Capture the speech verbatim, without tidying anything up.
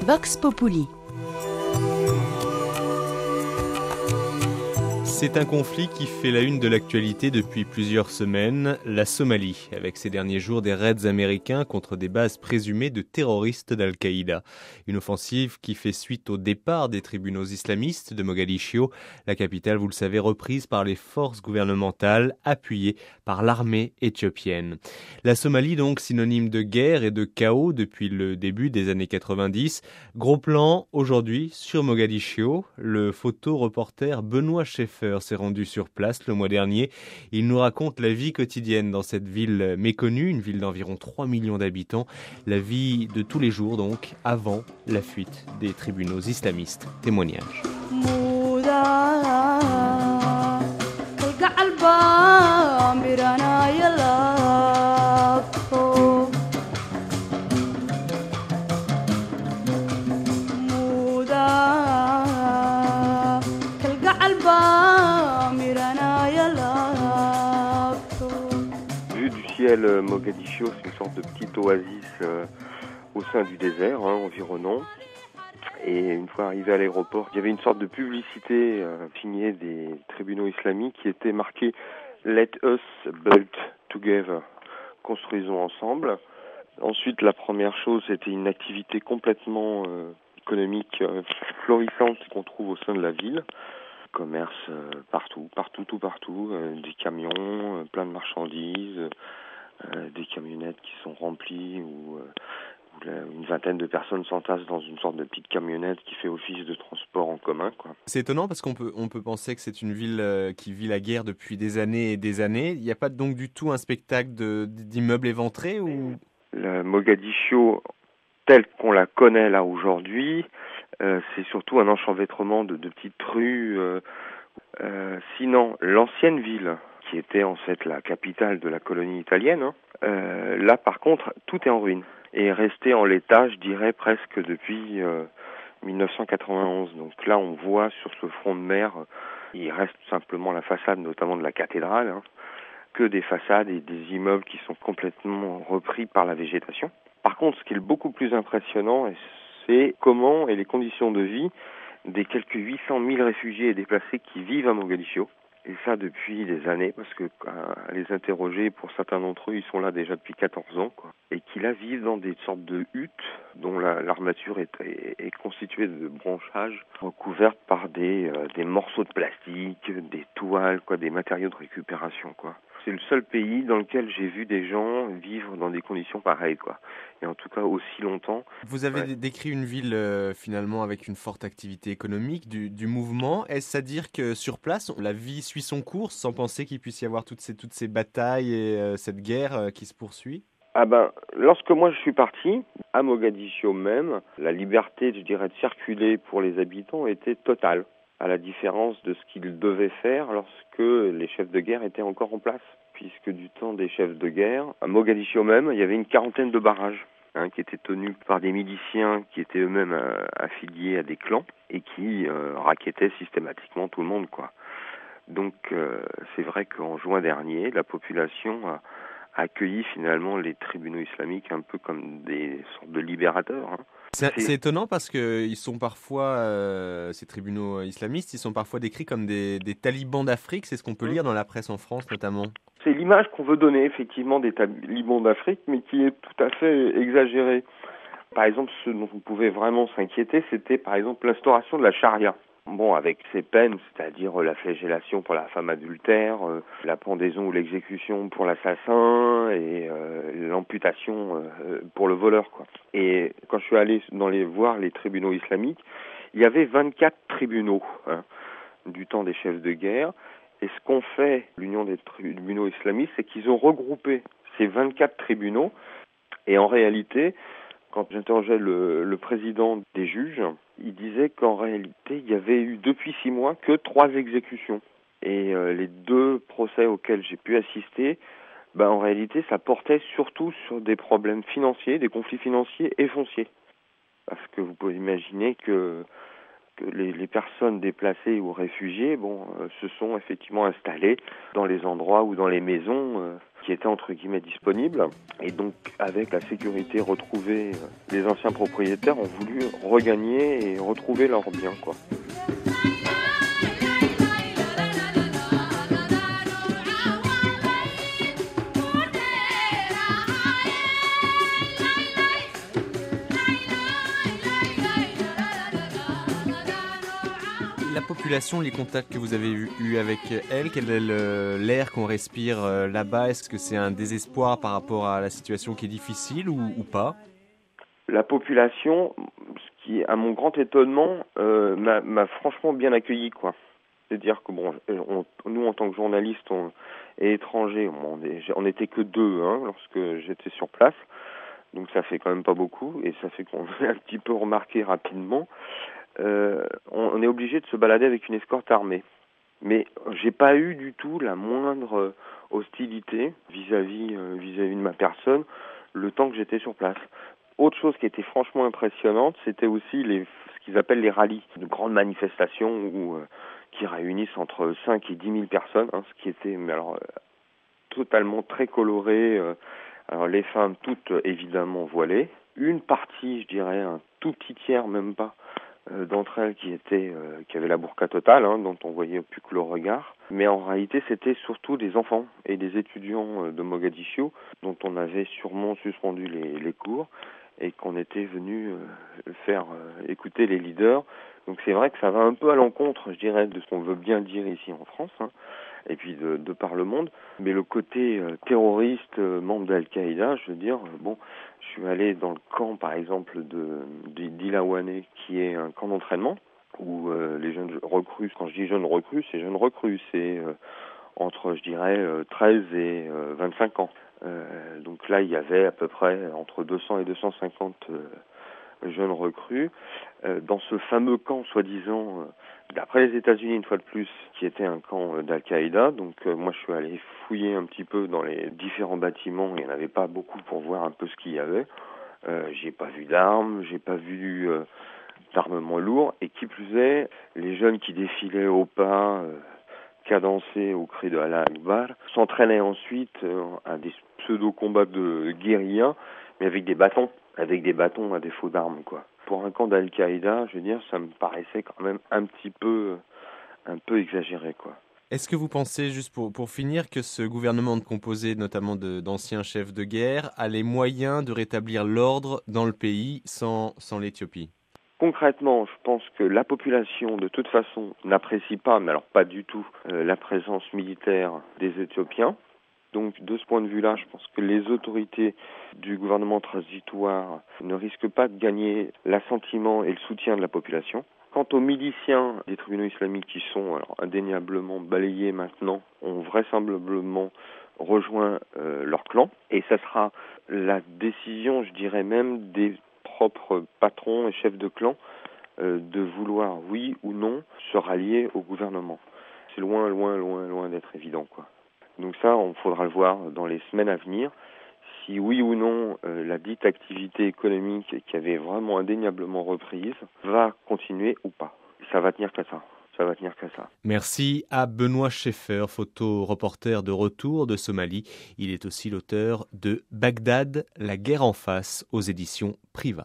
Vox Populi. C'est un conflit qui fait la une de l'actualité depuis plusieurs semaines, la Somalie, avec ces derniers jours des raids américains contre des bases présumées de terroristes d'Al-Qaïda. Une offensive qui fait suite au départ des tribunaux islamistes de Mogadiscio, la capitale, vous le savez, reprise par les forces gouvernementales, appuyées par l'armée éthiopienne. La Somalie, donc, synonyme de guerre et de chaos depuis le début des années quatre-vingt-dix. Gros plan aujourd'hui sur Mogadiscio. Le photoreporter Benoît Schaeffer s'est rendu sur place le mois dernier. Il nous raconte la vie quotidienne dans cette ville méconnue, une ville d'environ trois millions d'habitants. La vie de tous les jours donc, avant la fuite des tribunaux islamistes. Témoignage. Mogadiscio, c'est une sorte de petite oasis euh, au sein du désert hein, environnant. Et une fois arrivé à l'aéroport, il y avait une sorte de publicité euh, signée des tribunaux islamiques qui était marquée « Let us build together », construisons ensemble. Ensuite, la première chose, c'était une activité complètement euh, économique euh, florissante qu'on trouve au sein de la ville. Commerce euh, partout, partout, tout partout, euh, des camions, euh, plein de marchandises, Euh, des camionnettes qui sont remplies où, euh, où la, une vingtaine de personnes s'entassent dans une sorte de petite camionnette qui fait office de transport en commun, quoi. C'est étonnant parce qu'on peut, on peut penser que c'est une ville euh, qui vit la guerre depuis des années et des années. Il n'y a pas donc du tout un spectacle de, d'immeubles éventrés ou... La Mogadiscio, telle qu'on la connaît là aujourd'hui, euh, c'est surtout un enchevêtrement de, de petites rues. Euh, euh, sinon, l'ancienne ville, qui était en fait la capitale de la colonie italienne. Hein. Euh, là, par contre, tout est en ruine et est resté en l'état, je dirais, presque depuis euh, dix-neuf cent quatre-vingt-onze. Donc là, on voit sur ce front de mer, il reste simplement la façade, notamment de la cathédrale, hein, que des façades et des immeubles qui sont complètement repris par la végétation. Par contre, ce qui est beaucoup plus impressionnant, c'est comment et les conditions de vie des quelques huit cent mille réfugiés et déplacés qui vivent à Mogadiscio. Et ça depuis des années, parce que à les interroger, pour certains d'entre eux, ils sont là déjà depuis quatorze ans, quoi. Et qui là vivent dans des sortes de huttes dont la, l'armature est, est, est constituée de branchages recouvertes par des, euh, des morceaux de plastique, des toiles, quoi, des matériaux de récupération, quoi. C'est le seul pays dans lequel j'ai vu des gens vivre dans des conditions pareilles, quoi. Et en tout cas aussi longtemps. Vous avez ouais. décrit une ville euh, finalement avec une forte activité économique, du, du mouvement. Est-ce à dire que sur place, la vie suit son cours sans penser qu'il puisse y avoir toutes ces, toutes ces batailles et euh, cette guerre euh, qui se poursuit ? Ah ben, lorsque moi je suis parti, à Mogadiscio même, la liberté, je dirais, de circuler pour les habitants était totale, à la différence de ce qu'ils devaient faire lorsque les chefs de guerre étaient encore en place. Puisque du temps des chefs de guerre, à Mogadiscio même, il y avait une quarantaine de barrages hein, qui étaient tenus par des miliciens qui étaient eux-mêmes euh, affiliés à des clans et qui euh, rackettaient systématiquement tout le monde, quoi. Donc euh, c'est vrai qu'en juin dernier, la population a accueilli finalement les tribunaux islamiques un peu comme des sortes de libérateurs. Hein. C'est, c'est étonnant parce que ils sont parfois, euh, ces tribunaux islamistes, ils sont parfois décrits comme des, des talibans d'Afrique. C'est ce qu'on peut lire dans la presse en France notamment. C'est l'image qu'on veut donner effectivement des talibans d'Afrique, mais qui est tout à fait exagérée. Par exemple, ce dont on pouvait vraiment s'inquiéter, c'était par exemple l'instauration de la charia. Bon, avec ses peines, c'est-à-dire la flagellation pour la femme adultère, euh, la pendaison ou l'exécution pour l'assassin et euh, l'amputation euh, pour le voleur, quoi. Et quand je suis allé dans les voir les tribunaux islamiques, il y avait vingt-quatre tribunaux hein, du temps des chefs de guerre. Et ce qu'ont fait l'Union des tribunaux islamistes, c'est qu'ils ont regroupé ces vingt-quatre tribunaux. Et en réalité, quand j'interrogeais le, le président des juges, il disait qu'en réalité, il y avait eu depuis six mois que trois exécutions. Et euh, les deux procès auxquels j'ai pu assister, ben, en réalité, ça portait surtout sur des problèmes financiers, des conflits financiers et fonciers. Parce que vous pouvez imaginer que, que les, les personnes déplacées ou réfugiées, bon, euh, se sont effectivement installées dans les endroits ou dans les maisons euh, qui étaient entre guillemets disponibles. Et donc avec la sécurité retrouvée, les anciens propriétaires ont voulu regagner et retrouver leurs biens, quoi. La population, les contacts que vous avez eus avec elle, quel est le, l'air qu'on respire là-bas? Est-ce que c'est un désespoir par rapport à la situation qui est difficile ou, ou pas? La population, ce qui, à mon grand étonnement, euh, m'a, m'a franchement bien accueilli, quoi. C'est-à-dire que bon, on, nous en tant que journalistes on, et étrangers, on, on était que deux hein, lorsque j'étais sur place, donc ça fait quand même pas beaucoup et ça fait qu'on est un petit peu remarqué rapidement. Euh, on, on est obligé de se balader avec une escorte armée. Mais j'ai pas eu du tout la moindre hostilité vis-à-vis euh, vis-à-vis de ma personne le temps que j'étais sur place. Autre chose qui était franchement impressionnante, c'était aussi les ce qu'ils appellent les rallyes, de grandes manifestations où euh, qui réunissent entre cinq et dix mille personnes, hein, ce qui était mais alors euh, totalement très coloré. Euh, alors les femmes toutes euh, évidemment voilées, une partie, je dirais un tout petit tiers même pas d'entre elles qui étaient euh, qui avaient la burqa totale, hein, dont on voyait plus que le regard. Mais en réalité, c'était surtout des enfants et des étudiants euh, de Mogadiscio dont on avait sûrement suspendu les, les cours et qu'on était venu euh, faire euh, écouter les leaders. Donc c'est vrai que ça va un peu à l'encontre, je dirais, de ce qu'on veut bien dire ici en France, hein, et puis de, de par le monde. Mais le côté euh, terroriste, euh, membre d'Al-Qaïda, je veux dire, euh, bon, je suis allé dans le camp, par exemple, de, de d'Ilawane, qui est un camp d'entraînement, où euh, les jeunes recrues, quand je dis jeunes recrues, c'est jeunes recrues, c'est euh, entre, je dirais, euh, treize et euh, vingt-cinq ans. Euh, donc là, il y avait à peu près entre deux cents et deux cent cinquante euh, jeunes recrues. Euh, dans ce fameux camp, soi-disant, euh, d'après les États-Unis, une fois de plus, qui était un camp euh, d'Al-Qaïda. Donc euh, moi, je suis allé fouiller un petit peu dans les différents bâtiments. Il n'y en avait pas beaucoup pour voir un peu ce qu'il y avait. Euh, j'ai pas vu d'armes, j'ai pas vu euh, d'armement lourd. Et qui plus est, les jeunes qui défilaient au pas, euh, cadencés au cri de Allah Akbar, s'entraînaient ensuite euh, à des pseudo-combats de guérilla, mais avec des bâtons, avec des bâtons à défaut d'armes, quoi. Pour un camp d'Al-Qaïda, je veux dire, ça me paraissait quand même un petit peu, un peu exagéré, quoi. Est-ce que vous pensez, juste pour, pour finir, que ce gouvernement composé notamment de, d'anciens chefs de guerre a les moyens de rétablir l'ordre dans le pays sans, sans l'Éthiopie? Concrètement, je pense que la population, de toute façon, n'apprécie pas, mais alors pas du tout, euh, la présence militaire des Éthiopiens. Donc, de ce point de vue-là, je pense que les autorités du gouvernement transitoire ne risquent pas de gagner l'assentiment et le soutien de la population. Quant aux miliciens des tribunaux islamiques qui sont alors, indéniablement balayés maintenant, ont vraisemblablement rejoint euh, leur clan. Et ça sera la décision, je dirais même, des propres patrons et chefs de clan euh, de vouloir, oui ou non, se rallier au gouvernement. C'est loin, loin, loin, loin d'être évident, quoi. Donc ça, on faudra le voir dans les semaines à venir, si oui ou non euh, la dite activité économique qui avait vraiment indéniablement reprise va continuer ou pas. Ça va tenir qu'à ça. Ça va tenir qu'à ça. Merci à Benoît Schaeffer, photo-reporter de retour de Somalie. Il est aussi l'auteur de Bagdad, la guerre en face aux éditions Priva.